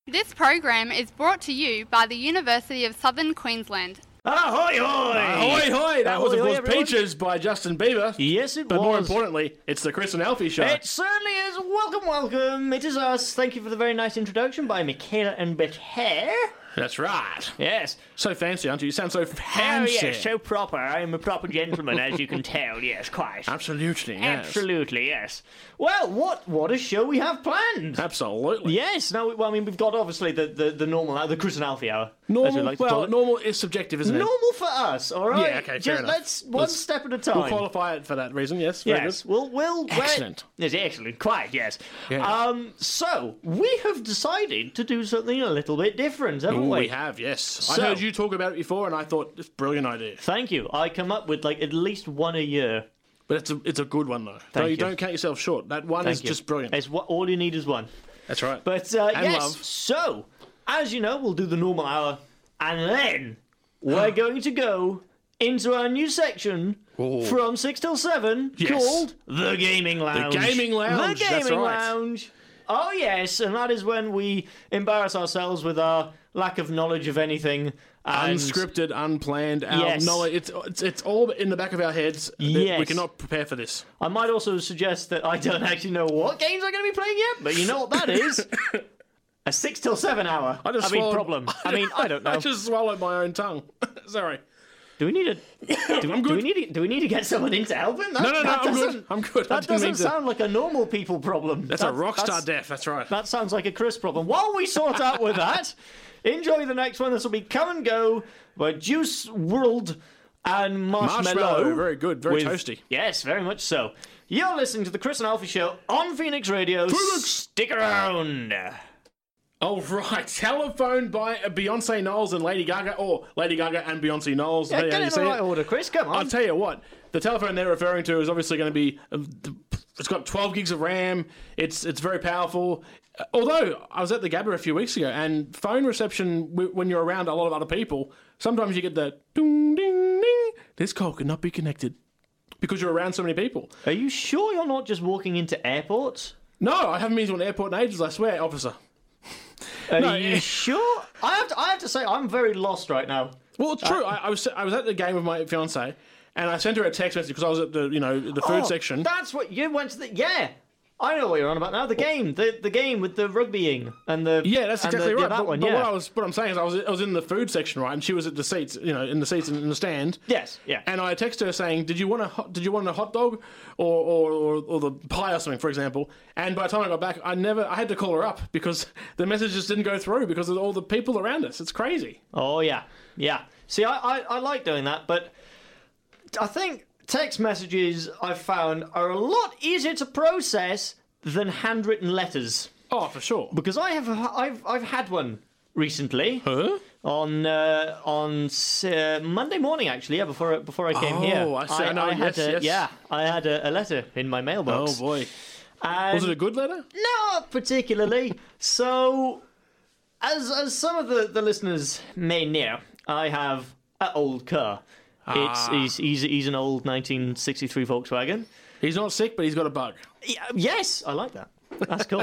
This program is brought to you by the University of Southern Queensland. Ahoy, hoy! Ahoy, hoy! That was, of course, everyone. Peaches by Justin Bieber. Yes, it but was. more importantly, it's the Chris and Alfie show. It certainly is. Welcome, welcome. It is us. Thank you for the very nice introduction by Michaela and Betty. That's right. Yes. So fancy, aren't you? You sound so fancy. Oh, yes, so proper. I am a proper gentleman, as you can tell. Yes, quite. Absolutely, yes. Absolutely, yes. Well, what a show we have planned. Absolutely. Yes. No, well, I mean, we've got obviously the normal hour, the Chris and Alfie hour. As we Normal, like to call it. normal is subjective, isn't it? Normal for us, all right? Yeah, okay, fair Just enough. let's one step at a time. We'll qualify it for that reason, yes. Very Yes, good. we'll Excellent. Yes, excellent. Quite, yes. Yeah. So we have decided to do something a little bit different, haven't Ooh, we? we have, yes. So- I heard you talk about it before, and I thought, it's a brilliant idea. Thank you. I come up with like at least one a year. But it's a good one, though. Thank You you. don't count yourself short. That one is Thank you. just brilliant. It's what all you need is one. That's right. But And yes, love. so as you know, we'll do the normal hour, and then we're going to go into our new section Ooh. from 6 till 7 Yes. called The Gaming Lounge. Gaming Lounge, The that's Gaming right. Lounge. Oh, yes, and that is when we embarrass ourselves with our lack of knowledge of anything. And Unscripted, unplanned, our Yes. knowledge. It's all in the back of our heads. Yes. We cannot prepare for this. I might also suggest that I don't actually know what games I'm going to be playing yet, but you know what that is? A 6 till 7 hour. I mean, swallowed- problem. I mean, I don't know. I just swallowed my own tongue. Sorry. Do we need a? I'm good. Do we need to get someone in to help him? That, No, that I'm good. doesn't- I'm good. I That didn't mean doesn't to- sound like a normal people problem. That's a rock star death. That's right. That sounds like a Chris problem. While we sort out with that, enjoy the next one. This will be Come and Go by Juice WRLD and Marshmallow. Very good. Very with- toasty. Yes, very much so. You're listening to the Chris and Alfie Show on Phoenix Radio. Stick around. All right. Telephone by Beyonce Knowles and Lady Gaga, or Lady Gaga and Beyonce Knowles. Yeah, How get you in say the it. right order, Chris. Come on. I'll tell you what. The telephone they're referring to is obviously going to be. It's got 12 gigs of RAM. It's very powerful. Although I was at the Gabba a few weeks ago, and phone reception when you're around a lot of other people, sometimes you get the ding ding ding. This call could not be connected because you're around so many people. Are you sure you're not just walking into airports? No, I haven't been to an airport in ages. I swear, officer. Are you sure? I have to say, I'm very lost right now. Well, it's true. I was at the game with my fiance, and I sent her a text message because I was at the food section. That's what you went to the. Yeah, I know what you're on about now. The game, the game with the rugbying and the. Yeah, that's and exactly the, right. Yeah, that but one, but yeah. what I'm saying is I was in the food section, right, and she was at the seats, in the seats in the stand. Yes, yeah. And I texted her saying, "Did you want a hot dog, or the pie or something, for example?" And by the time I got back, I had to call her up because the message just didn't go through because of all the people around us. It's crazy. Oh yeah, yeah. See, I like doing that, but I think text messages I've found are a lot easier to process than handwritten letters. Oh, for sure. Because I've had one recently. Huh? On Monday morning, actually, yeah, before I came here. Oh, I see. I know, yes. Yeah, I had a letter in my mailbox. Oh boy. And Was it a good letter? not particularly. So, as some of the listeners may know, I have an old car. He's an old 1963 Volkswagen. He's not sick, but he's got a bug. Yes, I like that. That's cool.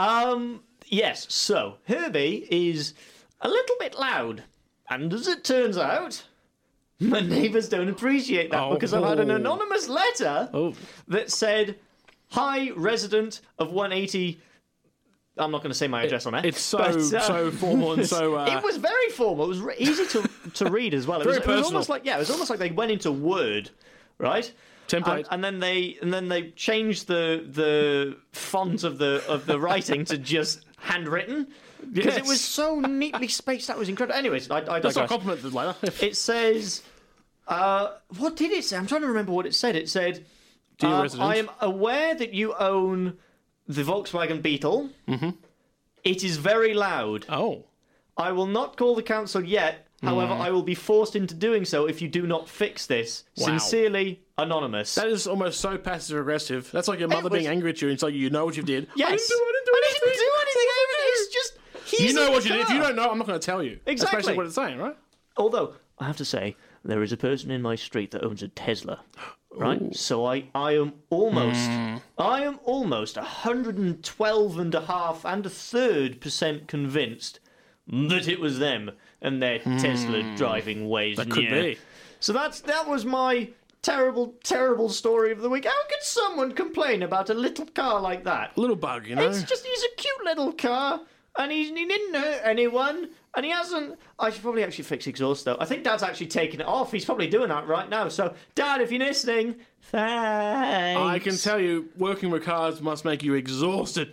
Yes, so Herbie is a little bit loud. And as it turns out, my neighbours don't appreciate that because I've had an anonymous letter that said, "Hi, resident of 180." I'm not going to say my address on it. It's so but, formal and so. It was very formal. It was easy to read as well. It was personal. almost like it was almost like they went into Word, right? Template. And then they changed the font of the writing to just handwritten because it was so neatly spaced. That was incredible. Anyways, I That's digress. not complimented later. It says, what did it say? I'm trying to remember what it said. It said, Dear resident. I am aware that you own the Volkswagen Beetle. Mm-hmm. It is very loud. Oh. I will not call the council yet. However, I will be forced into doing so if you do not fix this. Wow. Sincerely, Anonymous. That is almost so passive aggressive. That's like your mother was- being angry at you. It's like you know what you did. Yes. I didn't do anything. It's just he's You know in what the you did. If car. you don't know, I'm not going to tell you. Exactly. That's basically what it's saying, right? Although I have to say, there is a person in my street that owns a Tesla. right? So I am almost 112 and a half and a third % convinced that it was them and their Tesla driving ways. That could be. So that was my terrible, terrible story of the week. How could someone complain about a little car like that? Little bug, you know. He's a cute little car, and he didn't hurt anyone, and he hasn't. I should probably actually fix exhaust though. I think Dad's actually taking it off. He's probably doing that right now. So, Dad, if you're listening, thanks. I can tell you, working with cars must make you exhausted.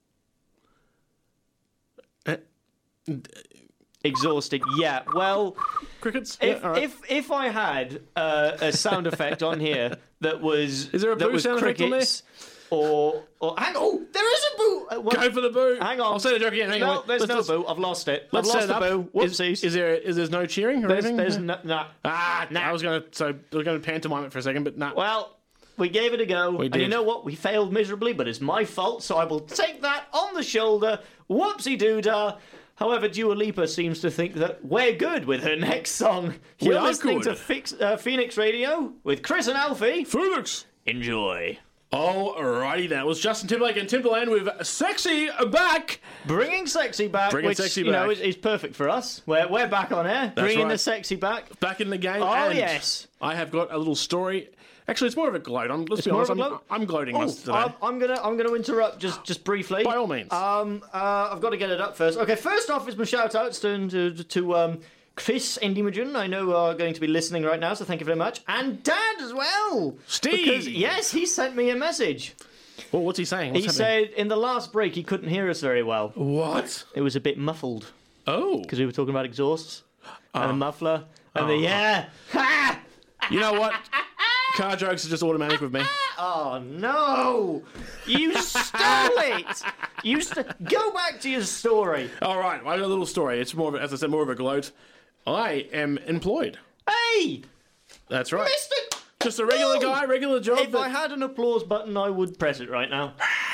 Exhausted, yeah. Well, Crickets? if Yeah, all right. if I had a sound effect on here that was Is there a that boo was sound effect on crickets or hang on, there is a boo. Go for the boo. Hang on. I'll say the joke again. Hang No, on. there's Let's- no boo. I've lost it. I've Let's lost set the it up. boo. Whoopsies. Is there's no cheering or There's anything? no. I was going to pantomime it for a second, but nah. Well, we gave it a go. We And you did. know what? We failed miserably, but it's my fault, so I will take that on the shoulder. Whoopsie doodah. However, Dua Lipa seems to think that we're good with her next song. You're are listening good. to Phoenix Radio with Chris and Alfie. Felix. Enjoy. Alrighty then. It was Justin Timberlake and Timberland with Sexy Back. Bringing sexy back, Bringing which sexy you know back. is perfect for us. We're back on air. Bringing right. the sexy back. Back in the game. Oh, and yes. I have got a little story. Actually, it's more of a gloat. Let's be more honest. of a gloat? I'm gloating Oh, most today. I'm gonna interrupt just briefly. By all means. I've got to get it up first. Okay, first off is my shout outs to Chris and Imogen. I know are going to be listening right now, so thank you very much. And Dad as well. Steve! Because, yes, he sent me a message. Well, what's he saying? What's He happening? said in the last break he couldn't hear us very well. What? It was a bit muffled Oh. because we were talking about exhausts and a muffler and the yeah. Ha! You know what? Car jokes are just automatic with me. Oh no! You stole it. Go back to your story. All right, I got a little story. It's more of, as I said, more of a gloat. I am employed. Hey, That's right. Mister. Just a regular Woo! guy, regular job. If I had an applause button, I would press it right now.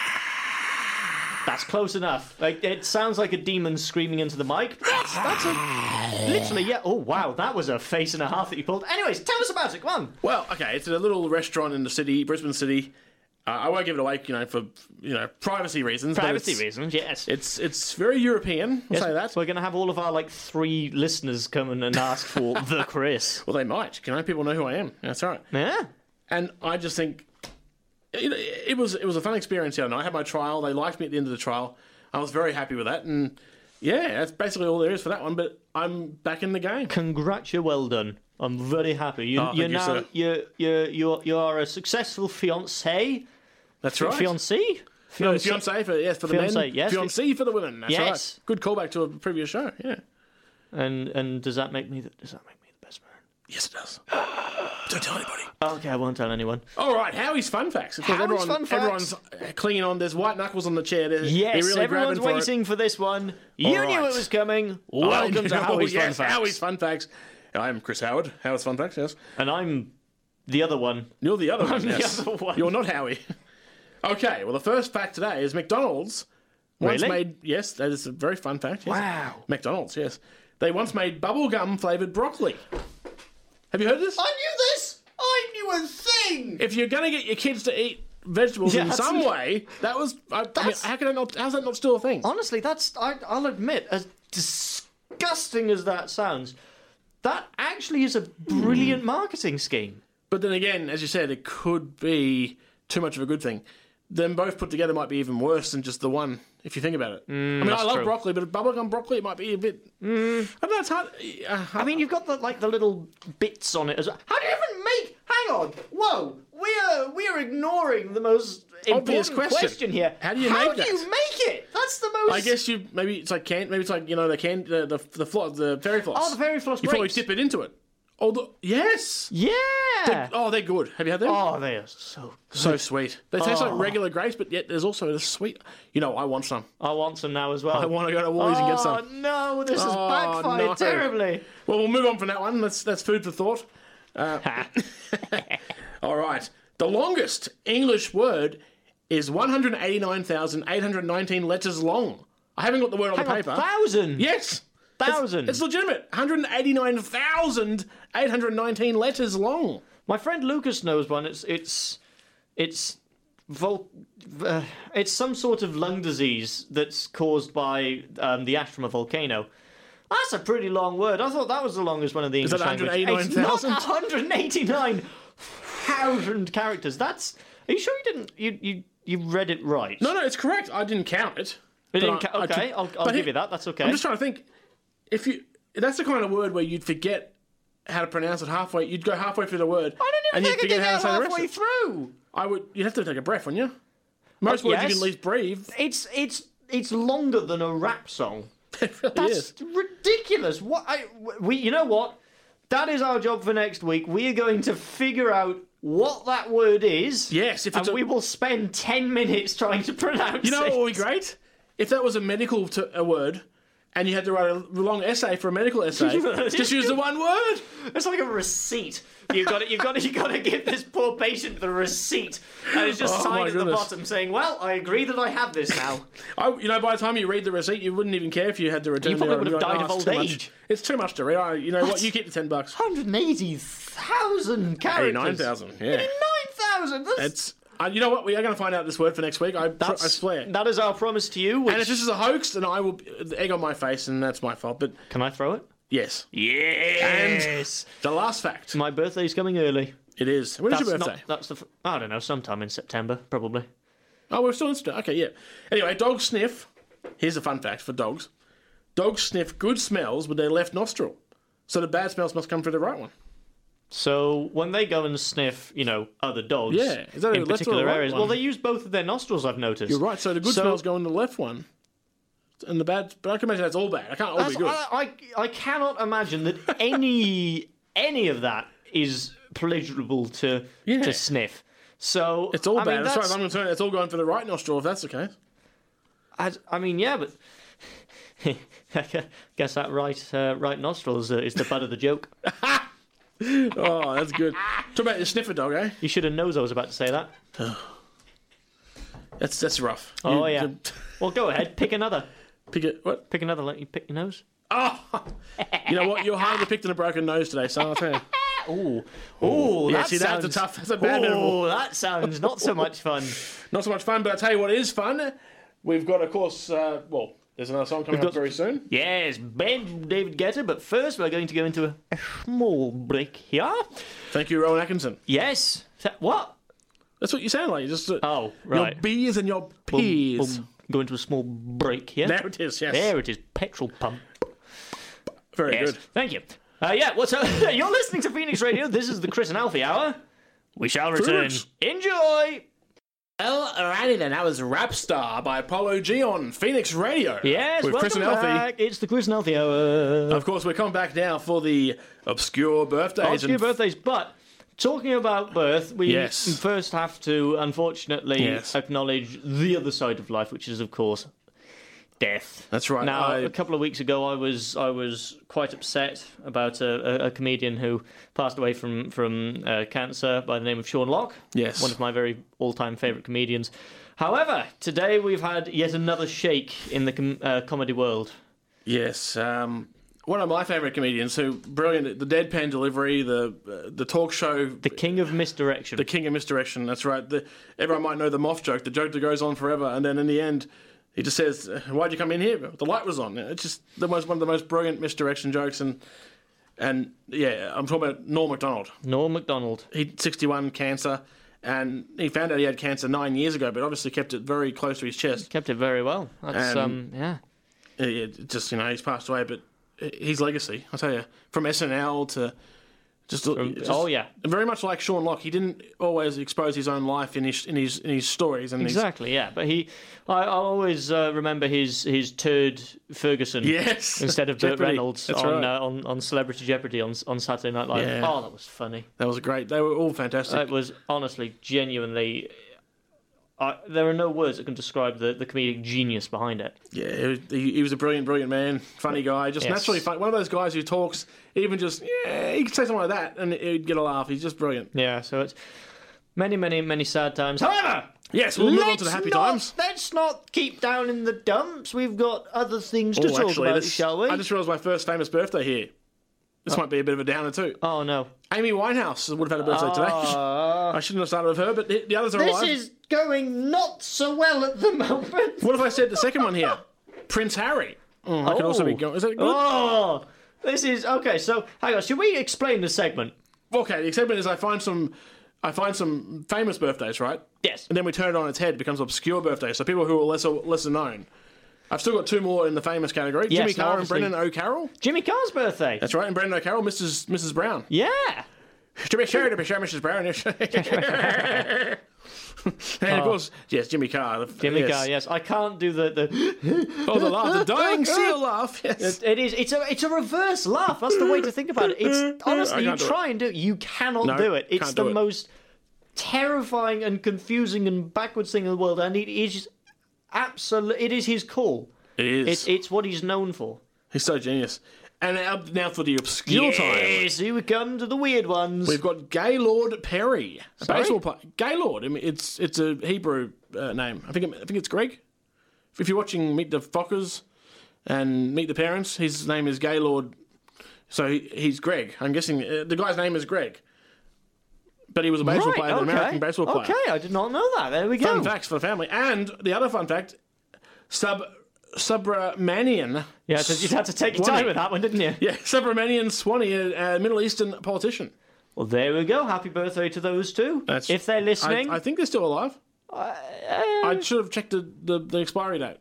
That's close enough. Like, it sounds like a demon screaming into the mic. That's literally, yeah. Oh, wow, that was a face and a half that you pulled. Anyways, tell us about it. Come on. Well, okay, it's a little restaurant in the city, Brisbane City. I won't give it away, for privacy reasons. but Privacy reasons, yes. It's very European. I'll say that. We're going to have all of our, 3 listeners come in and ask for the Chris. Well, they might. People know who I am. That's right. Yeah. And I just think it was a fun experience. I had my trial. They liked me at the end of the trial. I was very happy with that. And yeah, that's basically all there is for that one. But I'm back in the game. Congrats, you're well done. I'm very happy. Thank You're you, now sir. you are a successful fiancé. That's right. Fiancé? No, fiancé for the Fiancé, men. yes. Fiancé for the women. That's Yes. right. Good callback to a previous show. Yeah. And does that make me the best man? Yes, it does. Don't tell anybody. Okay, I won't tell anyone. All right, Howie's fun facts. Of course, Howie's fun facts. Everyone's clinging on. There's white knuckles on the chair. They're Yes, really everyone's grabbing waiting for this one. You All knew right. it was coming. For it. Welcome to Howie's Fun yes, Facts. Howie's fun facts. I'm Chris Howard. Howie's fun facts. Yes. And I'm the other one. You're the other one. the Yes. other one. You're not Howie. Okay. Well, the first fact today is McDonald's once Really? made. Yes, that is a very fun fact. Yes. Wow. McDonald's. Yes. They once made bubblegum flavored broccoli. Have you heard this? I knew this. I knew a thing. If you're going to get your kids to eat vegetables Yeah, in that's- some way, that was. I mean, That's- how's that not still a thing? Honestly, I'll admit, as disgusting as that sounds, that actually is a brilliant marketing scheme. But then again, as you said, it could be too much of a good thing. Them both put together might be even worse than just the one, if you think about it. I mean, I love true. broccoli, but bubblegum broccoli, it might be a bit... I don't know, it's hard... I mean, you've got the little bits on it as well. How do you even make? Hang on. Whoa. We are ignoring the most Obvious important question. here. How do you make that? How do you make it? That's the most. I guess maybe it's like the fairy floss. Oh, the fairy floss You probably breaks. dip it into it. Yes! Yeah. They're good. Have you had them? Oh, they are so. So sweet. They taste like Oh. regular grapes, but yet there's also a sweet... I want some. I want some now as well. I want to go to Woolies and get Oh some. no, this has Oh, backfired no. terribly. Well, we'll move on from that one. That's food for thought. All right. The longest English word is 189,819 letters long. I haven't got the word on the paper. 1,000. Yes. 1,000. It's legitimate. 189,819 letters long. My friend Lucas knows one. It's some sort of lung disease that's caused by the ash from a volcano. That's a pretty long word. I thought that was the longest one of the English language. Is that 189,000? It's not 189,000 characters. That's. Are you sure you didn't? You read it right? No, it's correct. I didn't count it. Okay, I'll give you that. That's okay. I'm just trying to think. That's the kind of word where you'd forget how to pronounce it halfway. You'd go halfway through the word. I didn't even think I did it halfway through. You'd have to take a breath, wouldn't you? Most words you can at least breathe. It's longer than a rap song. It really That's ridiculous. You know what? That is our job for next week. We are going to figure out what that word is. Yes, we will spend 10 minutes trying to pronounce it. You know what would be great? If that was a medical word, and you had to write a long essay for a medical essay, just use the one word. It's like a receipt. You've got to give this poor patient the receipt, and it's just signed at the bottom saying, "Well, I agree that I have this now." By the time you read the receipt, you wouldn't even care if you had to return. You probably would have died of old age. It's too much to read. You know what? You keep the $10. 180,000 characters. 89,000. Yeah. 89,000. It's. You know what? We are going to find out this word for next week. I swear. That is our promise to you. And if this is a hoax, then I will the egg on my face, and that's my fault. But can I throw it? Yes. Yes. And the last fact. My birthday's coming early. It is. When is your birthday? I don't know. Sometime in September, probably. Oh, we're still in September. Okay, yeah. Anyway, dogs sniff. Here's a fun fact for dogs. Dogs sniff good smells with their left nostril, so the bad smells must come through the right one. So when they go and sniff, other dogs in particular areas, well, they use both of their nostrils, I've noticed. You're right. So the good smells go in the left one, and the bad. But I can imagine that's all bad. I can't all be good. I cannot imagine that any of that is pleasurable to sniff. So it's all bad. As far as I'm concerned, it's all going for the right nostril. If that's the case. I mean, yeah, but I guess that right nostril is the butt of the joke. Oh, that's good. Talk about the sniffer dog, eh? You should have known I was about to say that. That's rough. Oh, yeah. Well, go ahead. Pick another. Pick it. What? Pick another. Let you pick your nose. Oh! You know what? You're harder picked than a broken nose today, so I'll tell you. Oh, yeah, that's tough. That's a bad metaphor. Oh, that sounds not so much fun. Not so much fun, but I'll tell you what is fun. We've got, of course, there's another song coming up very soon. Yes, Ben David Guetta, but first we're going to go into a small break here. Thank you, Rowan Atkinson. Yes. What? That's what you sound like. You just right. Your B's and your P's. We'll go into a small break here. There it is, yes. There it is, petrol pump. Very good. Thank you. What's up? You're listening to Phoenix Radio. This is the Chris and Alfie Hour. We shall return. Enjoy! Well, alrighty then, that was Rap Star by Apollo G on Phoenix Radio. Yes, with Chris and Alfie. Back. It's the Chris and Alfie Hour. Of course, we're coming back now for the obscure birthdays. But talking about birth, we first have to, unfortunately, acknowledge the other side of life, which is, of course, death. That's right. Now, a couple of weeks ago, I was quite upset about a comedian who passed away from cancer by the name of Sean Locke. Yes. One of my very all-time favourite comedians. However, today we've had yet another shake in the comedy world. Yes. One of my favourite comedians, who brilliant, the deadpan delivery, the talk show, the king of misdirection. The king of misdirection. That's right. Everyone might know the moth joke, the joke that goes on forever, and then in the end, he just says, "Why'd you come in here? The light was on." It's just one of the most brilliant misdirection jokes, and yeah, I'm talking about Norm Macdonald. Norm Macdonald. He's 61, cancer. And he found out he had cancer 9 years ago, but obviously kept it very close to his chest. Kept it very well. That's yeah. Just he's passed away, but his legacy, I tell you, from SNL to just very much like Sean Locke, he didn't always expose his own life in his stories. And exactly, yeah. But I always remember his turd Ferguson, instead of Burt Reynolds on Celebrity Jeopardy on Saturday Night Live. Yeah. Oh, that was funny. That was great. They were all fantastic. It was honestly, genuinely. There are no words that can describe the comedic genius behind it. Yeah, he was a brilliant man, funny guy, just naturally funny. One of those guys who talks, even just, he could say something like that and he'd get a laugh. He's just brilliant. Yeah, so it's many sad times. However, yes, we'll move on to the happy times. Let's not keep down in the dumps. We've got other things to talk about, shall we? I just realised my first famous birthday here. This might be a bit of a downer too. Oh, no. Amy Winehouse would have had a birthday today. I shouldn't have started with her, but the others are This alive. is going not so well at the moment. What if I said the second one here? Prince Harry. That could also be going. Is that good? Oh, this is... Okay, so, hang on. Should we explain the segment? Okay, the segment is I find some famous birthdays, right? Yes. And then we turn it on its head. It becomes obscure birthdays. So people who are lesser known. I've still got two more in the famous category. Yes, Jimmy Carr and obviously. Brendan O'Carroll. Jimmy Carr's birthday. That's right, and Brendan O'Carroll, Mrs. Brown. Yeah. To be sure, Mrs. Brown. And of course, yes, Jimmy Carr. Jimmy Carr, yes. I can't do the Oh, the laugh, the dying seal laugh. Yes. It is. It's a reverse laugh. That's the way to think about it. It's honestly, you can't do try and do it. You cannot No, do it. It's can't the do it. most terrifying and confusing and backwards thing in the world, and it is absolutely. It is his call. It is. It's what he's known for. He's so genius. And now for the obscure time. Yes, here we come to the weird ones. We've got Gaylord Perry, a Sorry? baseball player. Gaylord. I mean, it's a Hebrew name. I think it's Greg. If you're watching Meet the Fockers and Meet the Parents, his name is Gaylord. So he's Greg. I'm guessing the guy's name is Greg. But he was a baseball player, an American baseball player. Okay, I did not know that. There we go. Fun facts for the family. And the other fun fact, Subramanian. Yeah, so you had to take your time with that one, didn't you? Yeah, Subramanian Swanee, a Middle Eastern politician. Well, there we go. Happy birthday to those two. If they're listening. I think they're still alive. I should have checked the expiry date.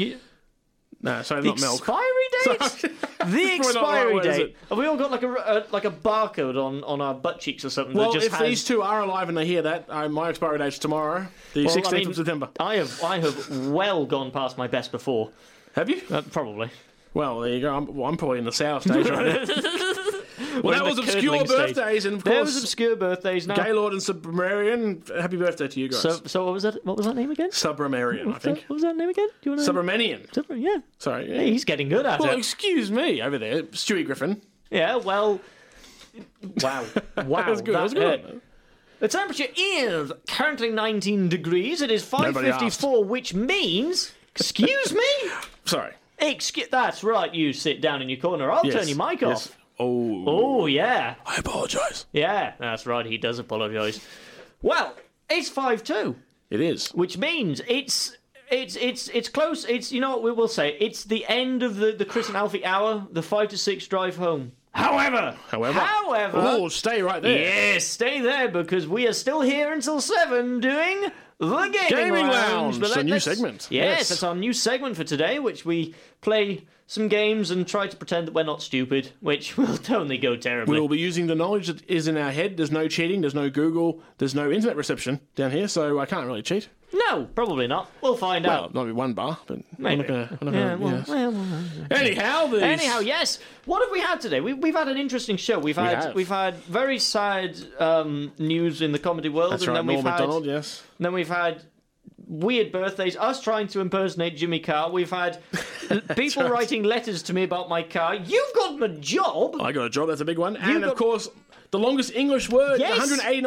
No, sorry, The not milk. expiry date? Sorry. The Probably not the right expiry word, is date. it? Have we all got like a barcode on our butt cheeks or something? Well, that just if has... these two are alive and they hear that, my expiry date's tomorrow, the 16th of September. I have well gone past my best before. Have you? Probably. Well, there you go. I'm probably in the sour stage right now. Well, that in was the obscure curdling stage. birthdays, and of There was course, obscure birthdays now. Gaylord and Subramanian. Happy birthday to you guys. So what was that? What was that name again? Subramanian, I think. What was that name again? Do you want to? Subramanian. Yeah. Sorry. Hey, he's getting good at Well, it. excuse me over there, Stewie Griffin. Yeah. Well. Wow. Wow. That was good. That was good. The temperature is currently 19 degrees. It is Nobody 5:54, which means. Excuse me. Sorry. That's right. You sit down in your corner. I'll Yes. turn your mic off. Yes. Oh. Oh yeah. I apologise. Yeah. That's right. He does apologise. Well, it's 5:02. It is. Which means it's close. It's, you know what we will say. It's the end of the Chris and Alfie hour, the 5 to 6 drive home. However, Oh, stay right there. yes, stay there because we are still here until 7 doing the Gaming Lounge. It's a new Let's- segment. Yes, that's our new segment for today, which we play some games and try to pretend that we're not stupid, which will only go terribly. We'll be using the knowledge that is in our head. There's no cheating. There's no Google. There's no internet reception down here, so I can't really cheat. No, probably not. We'll find Well, out. not one bar, but Maybe. we're not gonna, yes. Well, Anyhow, yes. What have we had today? We've had an interesting show. We've had very sad news in the comedy world, That's and right, then Norm we've had Macdonald, yes. then we've had weird birthdays. Us trying to impersonate Jimmy Carr. We've had people right. writing letters to me about my car. You've got a job. I got a job, that's a big one. And, got- of course, the longest English word, Yes.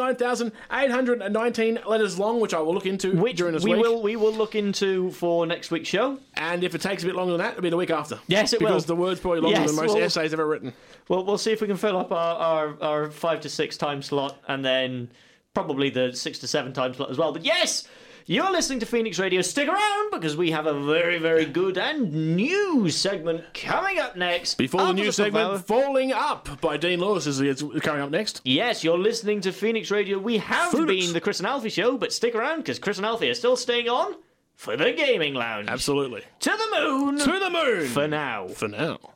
189,819 letters long, which I will look into during this week. We will look into for next week's show. And if it takes a bit longer than that, it'll be the week after. Yes, it will. Because the word's probably longer Yes, than most well- essays ever written. Well, we'll see if we can fill up our 5 to 6 time slot, and then probably the 6 to 7 time slot as well. But yes, you're listening to Phoenix Radio. Stick around because we have a very, very good and new segment coming up next. Before the After new top segment, hour. Falling Up by Dean Lewis is coming up next. Yes, you're listening to Phoenix Radio. We have Phoenix. been the Chris and Alfie show, but stick around because Chris and Alfie are still staying on for the Gaming Lounge. Absolutely. To the moon. To the moon! For now. For now.